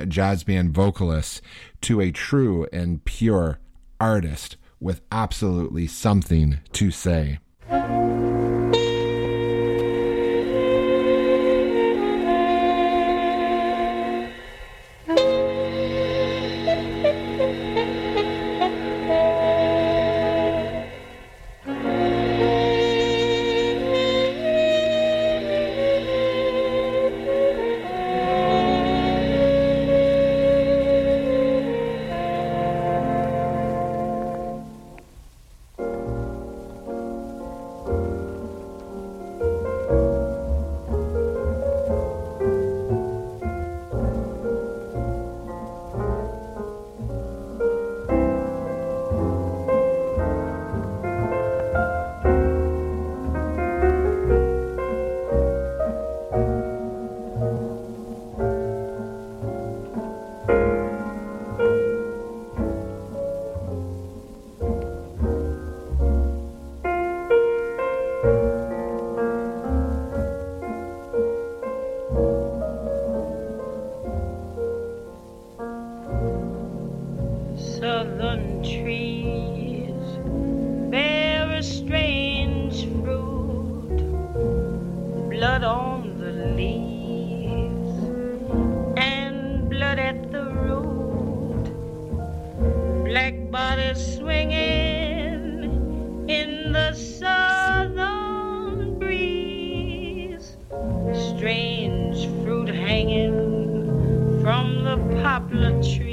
jazz band vocalist to a true and pure artist with absolutely something to say. Southern trees bear a strange fruit, blood on the leaves and blood at the root, black bodies swinging in the southern breeze, strange fruit hanging from the poplar trees.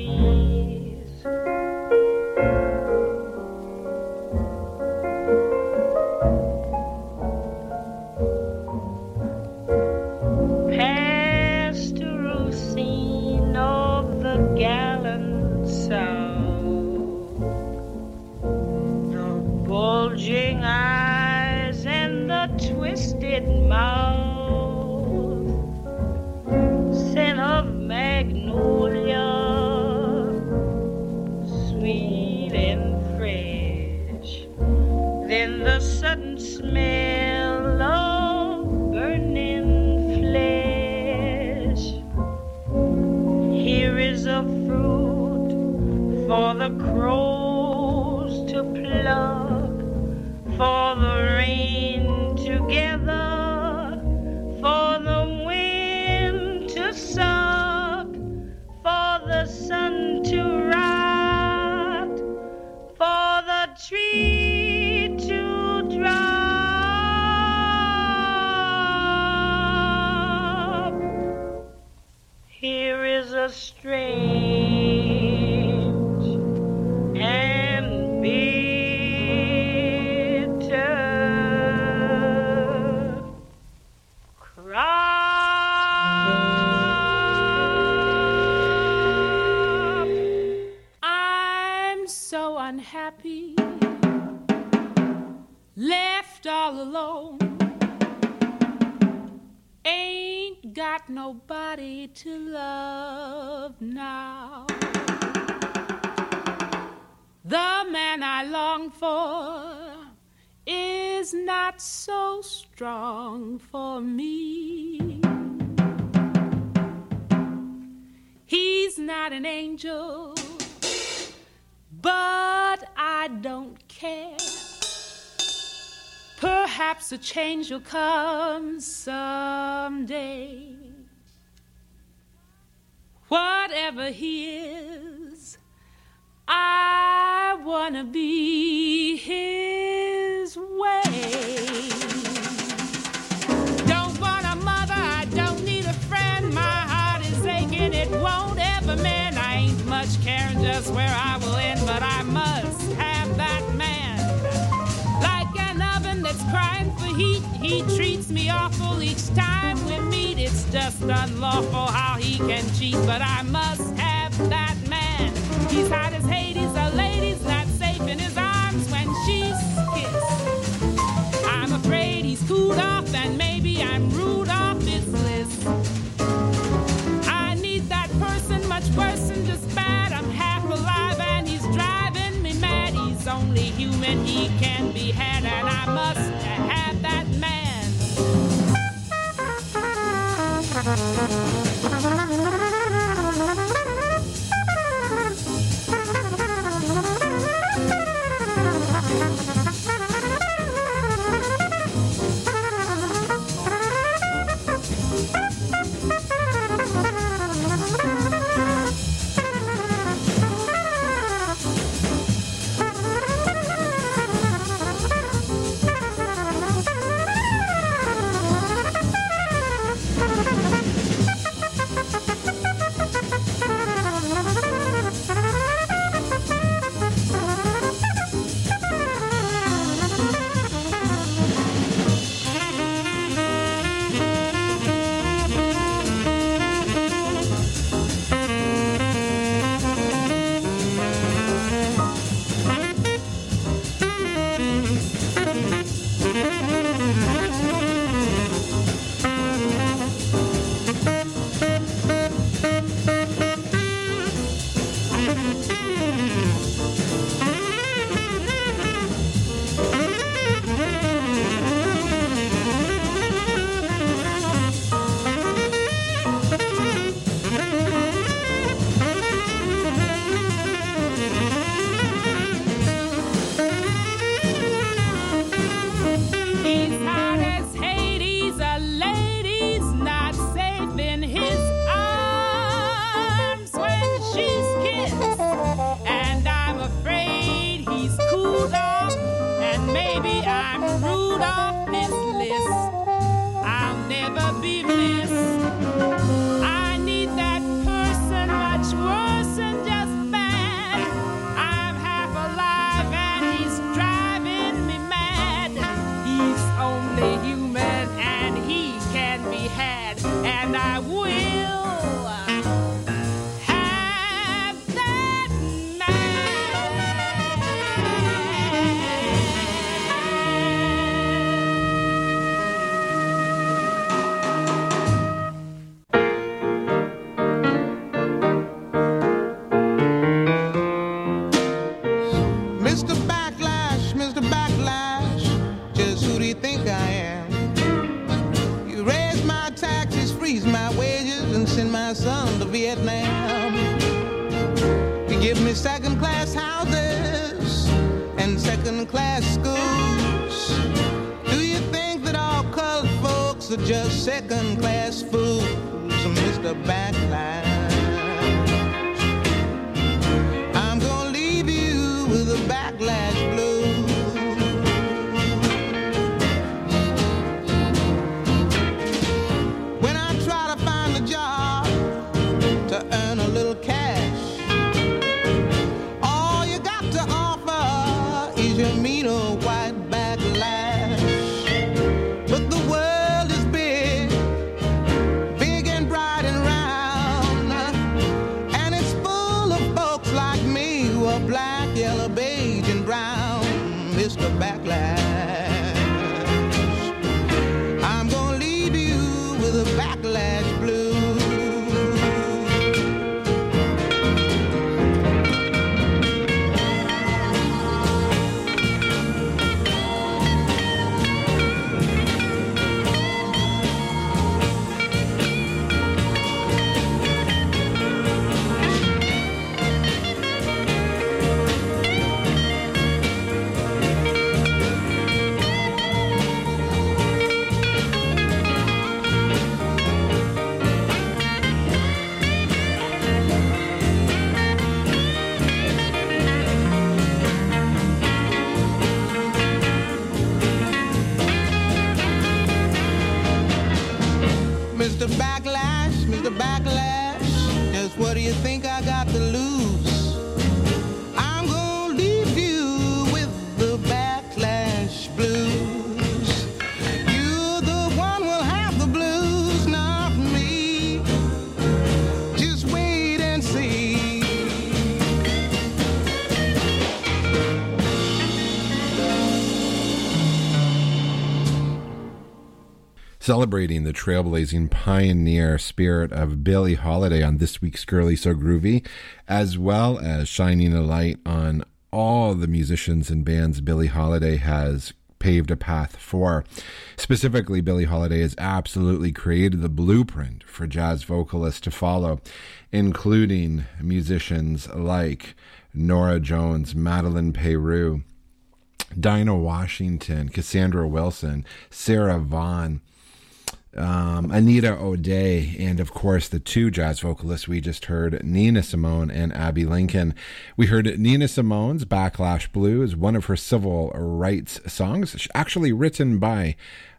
Pastoral scene of the gallant South, the bulging eyes and the twisted mouth, scent of magnolia, sweet and fresh, then the sudden smell of burning flesh. Here is a fruit for the crows to pluck, for the rain to gather, for the wind to suck, for the sun to rot, for the tree to drop. Here is a strange and bitter crop. I'm so unhappy, left all alone, ain't got nobody to love now. The man I long for is not so strong for me. He's not an angel, but I don't care. Perhaps a change will come someday. Whatever he is, I wanna be his way. Don't want a mother, I don't need a friend. My heart is aching, it won't ever mend. I ain't much caring just where I will end, but I must have that man. Like an oven that's crying for heat, he treats me awful each time we meet. It's just unlawful how he can cheat, but I must have that man. He's hot as Hades, a lady's not safe in his arms when she's kissed. I'm afraid he's cooled off and maybe I'm rude off his list. I need that person much worse than just bad. I'm half alive and he's driving me mad. He's only human, he can be had, and I must have that man. You give me second-class houses and second-class schools. Do you think that all colored folks are just second-class fools, Mr. Backlash? I'm gonna leave you with a backlash blues. When I try to find a job to earn a little cash, all you got to offer is your mean old white backlash. But the world is big, big and bright and round, and it's full of folks like me who are black, yellow, beige, and brown, Mr. Backlash. I'm gonna leave you with a backlash blues. Mr. Backlash, Mr. Backlash, just what do you think I got to lose? I'm gonna leave you with the backlash blues. You, the one, will have the blues, not me. Just wait and see. Celebrating the trailblazing pioneer spirit of Billie Holiday on this week's Girly So Groovy, as well as shining a light on all the musicians and bands Billie Holiday has paved a path for. Specifically, Billie Holiday has absolutely created the blueprint for jazz vocalists to follow, including musicians like Norah Jones, Madeleine Peyroux, Dinah Washington, Cassandra Wilson, Sarah Vaughan, Anita O'Day, and of course the two jazz vocalists we just heard, Nina Simone and Abbey Lincoln. We heard Nina Simone's Backlash Blues, one of her civil rights songs, actually written by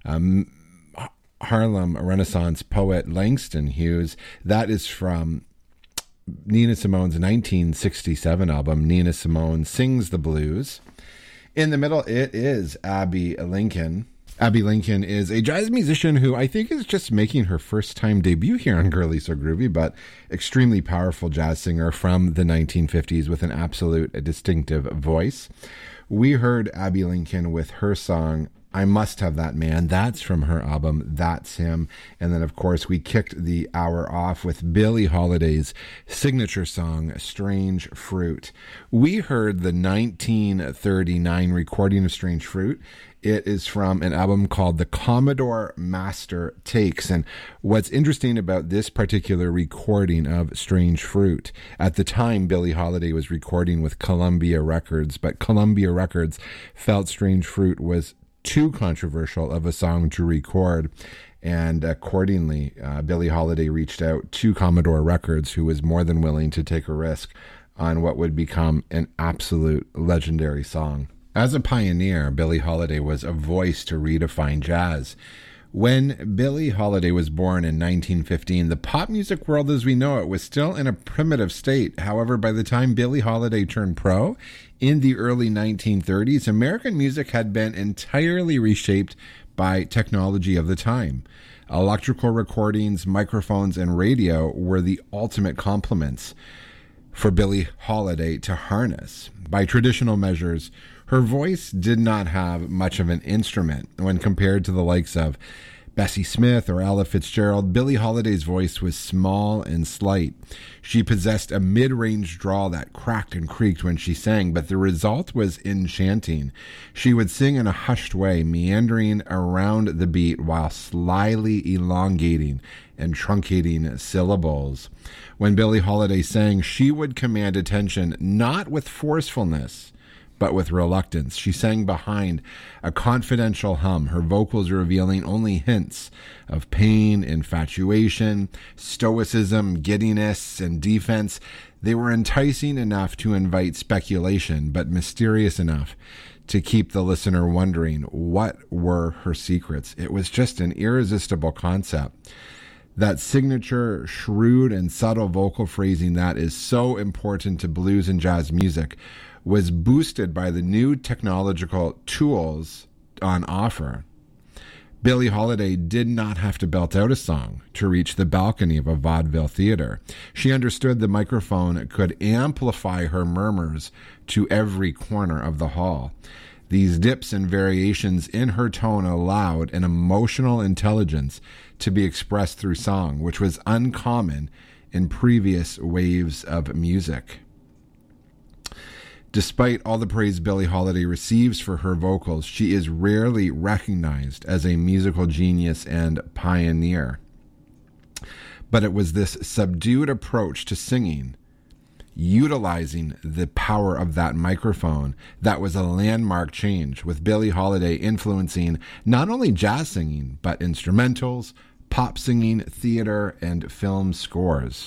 Harlem Renaissance poet Langston Hughes. That is from Nina Simone's 1967 album, Nina Simone Sings the Blues. In the middle, it is Abbey Lincoln. Abbey Lincoln is a jazz musician who I think is just making her first time debut here on Girly So Groovy, but extremely powerful jazz singer from the 1950s with an absolute distinctive voice. We heard Abbey Lincoln with her song, I Must Have That Man. That's from her album, That's Him. And then, of course, we kicked the hour off with Billie Holiday's signature song, Strange Fruit. We heard the 1939 recording of Strange Fruit. It is from an album called The Commodore Master Takes. And what's interesting about this particular recording of Strange Fruit, at the time Billie Holiday was recording with Columbia Records, but Columbia Records felt Strange Fruit was too controversial of a song to record. And accordingly, Billie Holiday reached out to Commodore Records, who was more than willing to take a risk on what would become an absolute legendary song. As a pioneer, Billie Holiday was a voice to redefine jazz. When Billie Holiday was born in 1915, the pop music world as we know it was still in a primitive state. However, by the time Billie Holiday turned pro in the early 1930s, American music had been entirely reshaped by technology of the time. Electrical recordings, microphones, and radio were the ultimate complements for Billie Holiday to harness. By traditional measures, her voice did not have much of an instrument. When compared to the likes of Bessie Smith or Ella Fitzgerald, Billie Holiday's voice was small and slight. She possessed a mid-range drawl that cracked and creaked when she sang, but the result was enchanting. She would sing in a hushed way, meandering around the beat while slyly elongating and truncating syllables. When Billie Holiday sang, she would command attention not with forcefulness, but with reluctance. She sang behind a confidential hum, her vocals revealing only hints of pain, infatuation, stoicism, giddiness, and defense. They were enticing enough to invite speculation, but mysterious enough to keep the listener wondering what were her secrets. It was just an irresistible concept. That signature, shrewd, and subtle vocal phrasing that is so important to blues and jazz music was boosted by the new technological tools on offer. Billie Holiday did not have to belt out a song to reach the balcony of a vaudeville theater. She understood the microphone could amplify her murmurs to every corner of the hall. These dips and variations in her tone allowed an emotional intelligence to be expressed through song, which was uncommon in previous waves of music. Despite all the praise Billie Holiday receives for her vocals, she is rarely recognized as a musical genius and pioneer. But it was this subdued approach to singing, utilizing the power of that microphone, that was a landmark change, with Billie Holiday influencing not only jazz singing, but instrumentals, pop singing, theater, and film scores.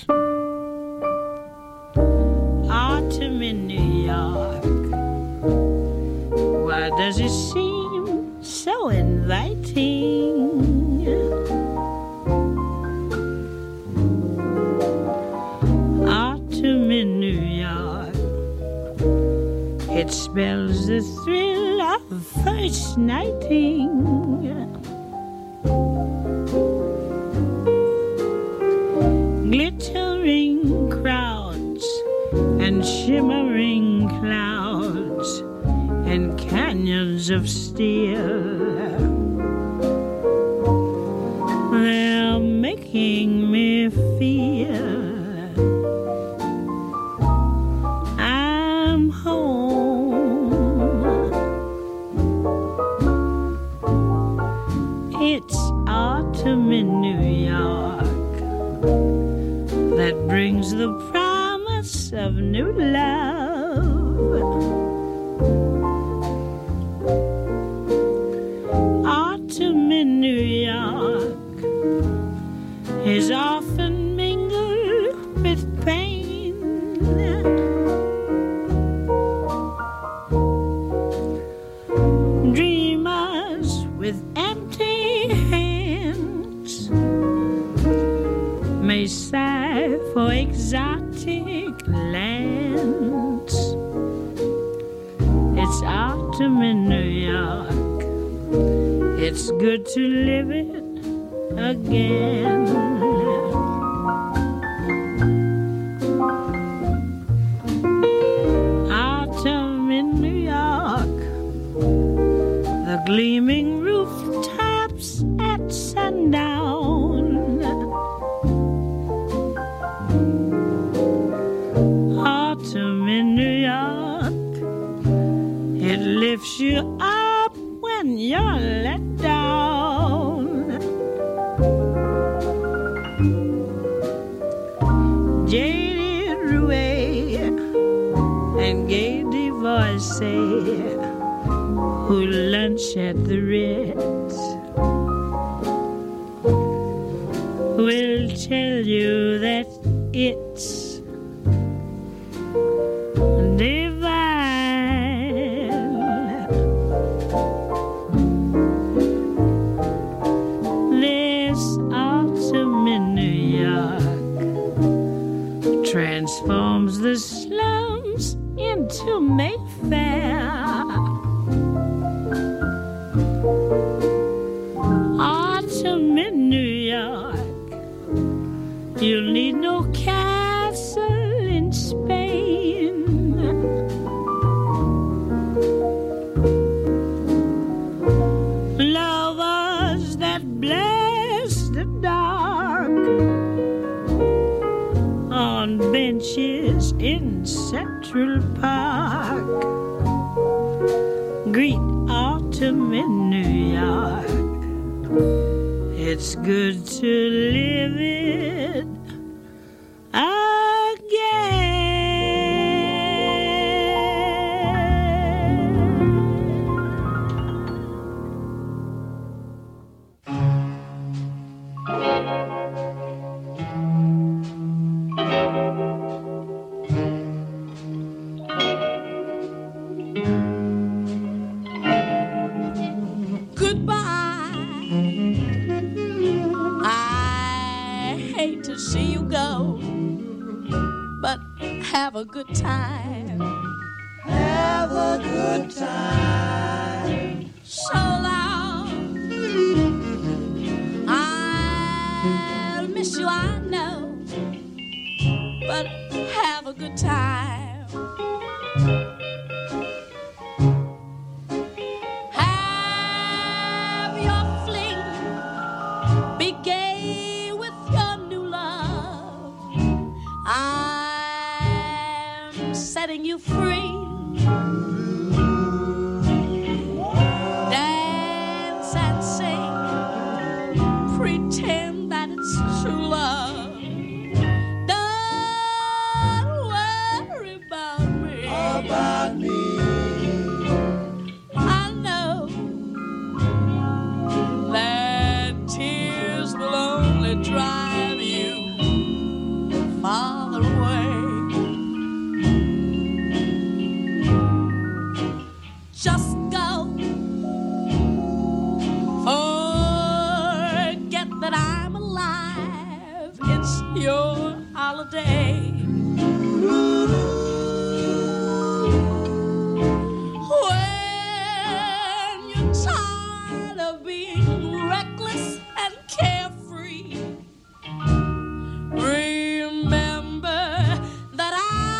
Autumn in New York, why does it seem so inviting? Autumn in New York, it spells the thrill of first nighting. Glittering crowds and shimmering clouds and canyons of steel, they're making me feel I'm home. It's autumn in New York that brings the promise of new love. Autumn in New York is often mingled with pain. Dreamers with empty hands may sigh for exotic lands. It's autumn in New York, it's good to live it again. Autumn in New York, the gleaming rooftops at sundown. Autumn in New York, it lifts you up when you're let down. Jaded Rouet and gay divorcee who lunch at the Ritz will tell you that it's divine. This autumn in New York transforms the slums into Mayfair. Autumn in New York, you'll need no castle in Spain. Lovers that bless the dark on benches in Central Park greet autumn in New York It's good to live it have a good time. Have a good time. So long. I'll miss you, I know. But have a good time. Have your fling. Be gay with your new love. I'm setting you free. Dance and sing. Pretend that it's true love. Don't worry about me. About me. I know that tears will only drive you farther away. Just go. Forget that I'm alive. It's your holiday. When you're tired of being reckless and carefree, remember that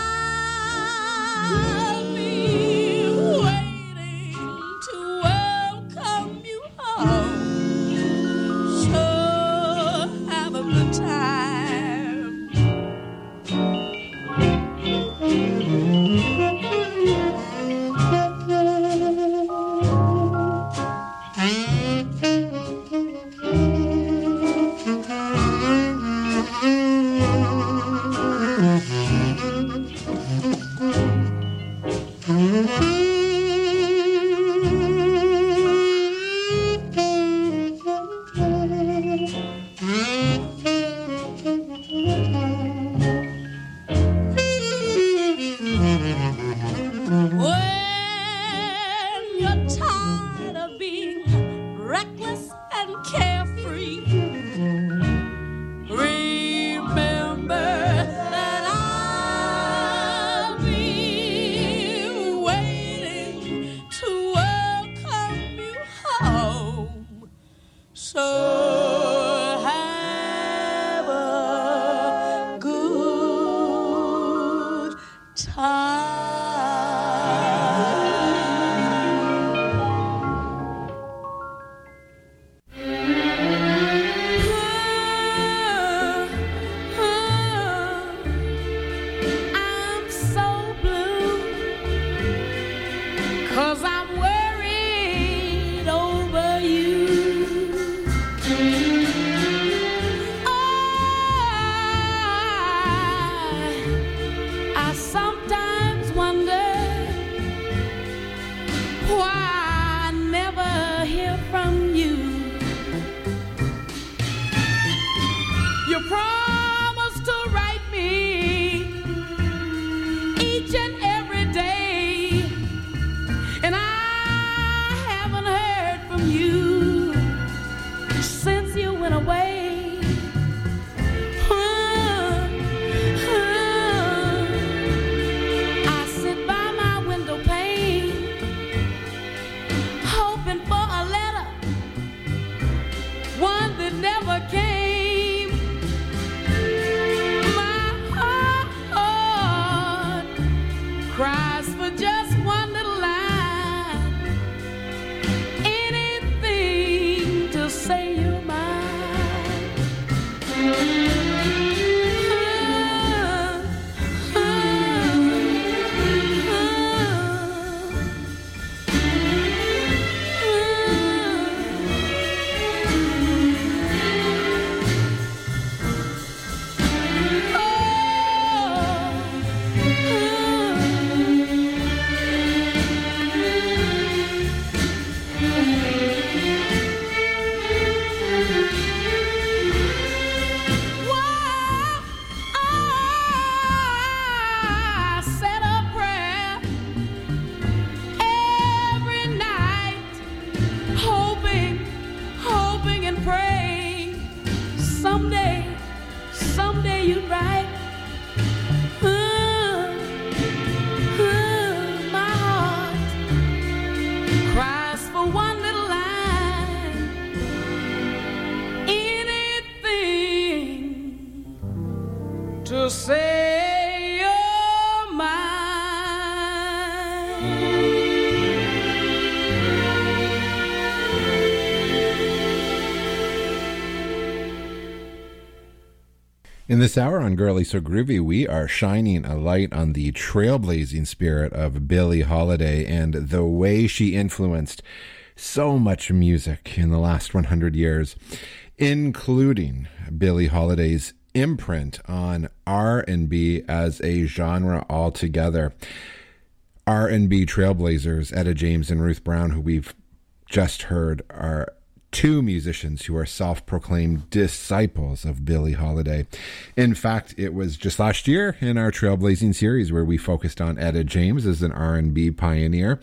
I'll be waiting to welcome you home. So have a good time. When you're tired of being reckless and carefree, remember that I'll be waiting In this hour on Girly So Groovy, we are shining a light on the trailblazing spirit of Billie Holiday and the way she influenced so much music in the last 100 years, including Billie Holiday's imprint on R&B as a genre altogether. R&B trailblazers, Etta James and Ruth Brown, who we've just heard, are two musicians who are self-proclaimed disciples of Billie Holiday. In fact, it was just last year in our Trailblazing series where we focused on Etta James as an R&B pioneer.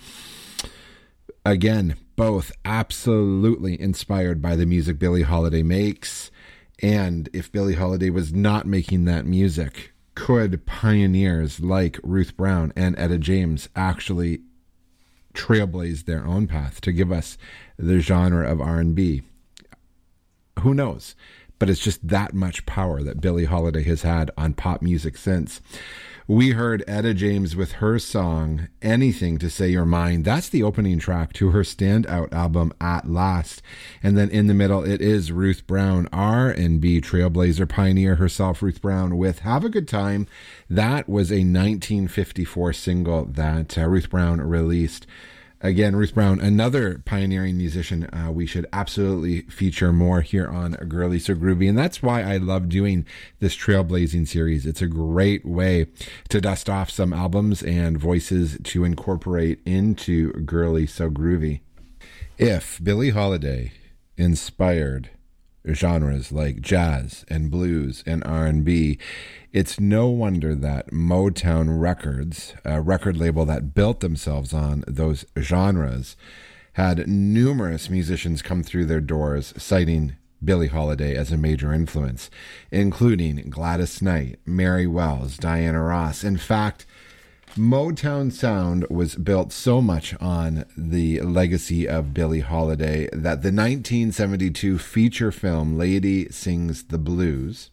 Again, both absolutely inspired by the music Billie Holiday makes. And if Billie Holiday was not making that music, could pioneers like Ruth Brown and Etta James actually trailblaze their own path to give us the genre of R&B? Who knows? But it's just that much power that Billie Holiday has had on pop music since. We heard Etta James with her song, Anything to Say Your Mind. That's the opening track to her standout album, At Last. And then in the middle, it is Ruth Brown, R&B trailblazer pioneer herself, Ruth Brown, with Have a Good Time. That was a 1954 single that Ruth Brown released. Again, Ruth Brown, another pioneering musician we should absolutely feature more here on Girly So Groovy. And that's why I love doing this Trailblazing series. It's a great way to dust off some albums and voices to incorporate into Girly So Groovy. If Billie Holiday inspired genres like jazz and blues and R&B, it's no wonder that Motown Records, a record label that built themselves on those genres, had numerous musicians come through their doors citing Billie Holiday as a major influence, including Gladys Knight, Mary Wells, Diana Ross. In fact, Motown sound was built so much on the legacy of Billie Holiday that the 1972 feature film Lady Sings the Blues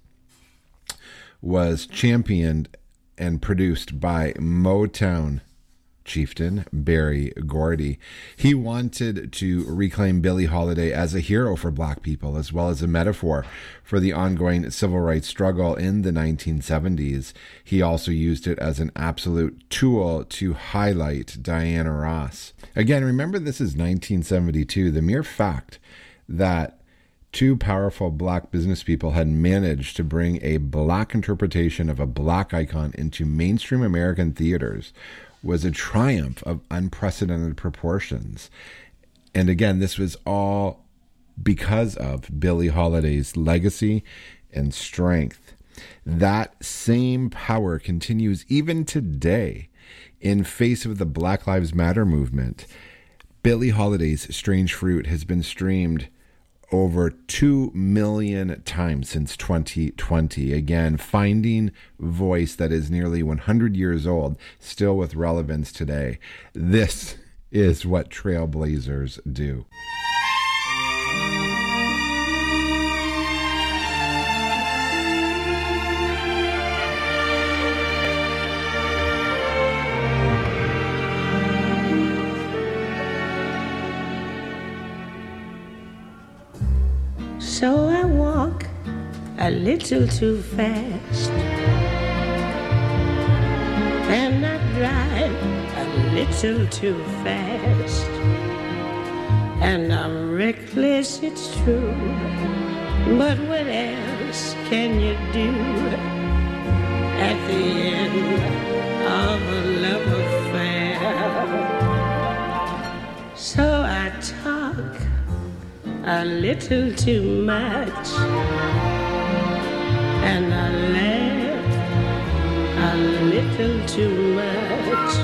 was championed and produced by Motown chieftain Berry Gordy. He wanted to reclaim Billie Holiday as a hero for Black people, as well as a metaphor for the ongoing civil rights struggle in the 1970s. He also used it as an absolute tool to highlight Diana Ross. Again, remember, this is 1972. The mere fact that two powerful Black business people had managed to bring a Black interpretation of a Black icon into mainstream American theaters was a triumph of unprecedented proportions. And again, this was all because of Billie Holiday's legacy and strength. That same power continues even today in face of the Black Lives Matter movement. Billie Holiday's Strange Fruit has been streamed over 2 million times since 2020. Again, finding voice that is nearly 100 years old, still with relevance today. This is what trailblazers do. So I walk a little too fast, and I drive a little too fast, and I'm reckless, it's true, but what else can you do at the end of a love affair? So I talk a little too much, and I laugh a little too much,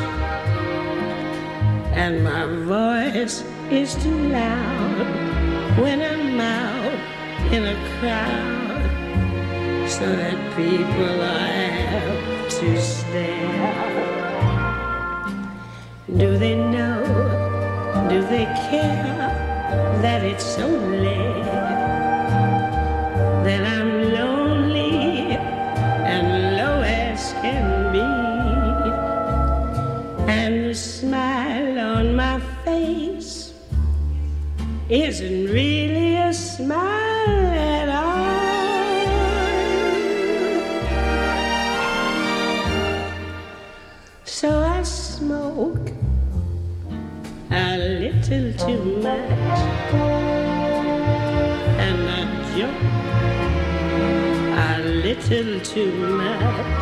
and my voice is too loud when I'm out in a crowd, so that people are apt to stare. Do they know? Do they care that it's so late, that I'm lonely and low as can be, and the smile on my face isn't really a smile at all? So I smoke a little too much, and I jump a little too much,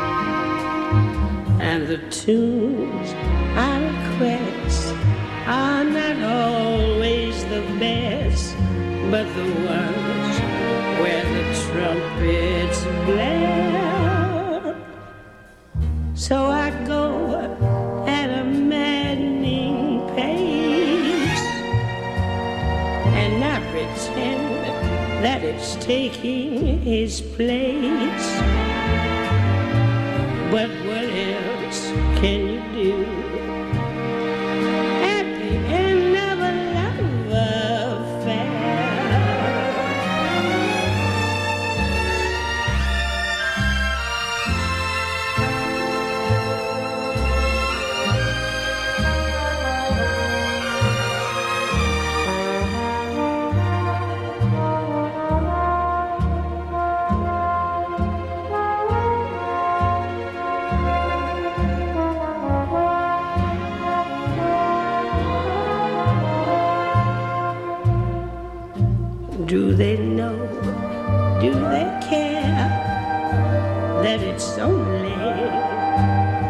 and the tunes I request are not always the best, but the ones where the trumpets blare. So I go at a maddening pace, and I pretend that it's taking his place. But what else can you do at the end of a love affair? Do they know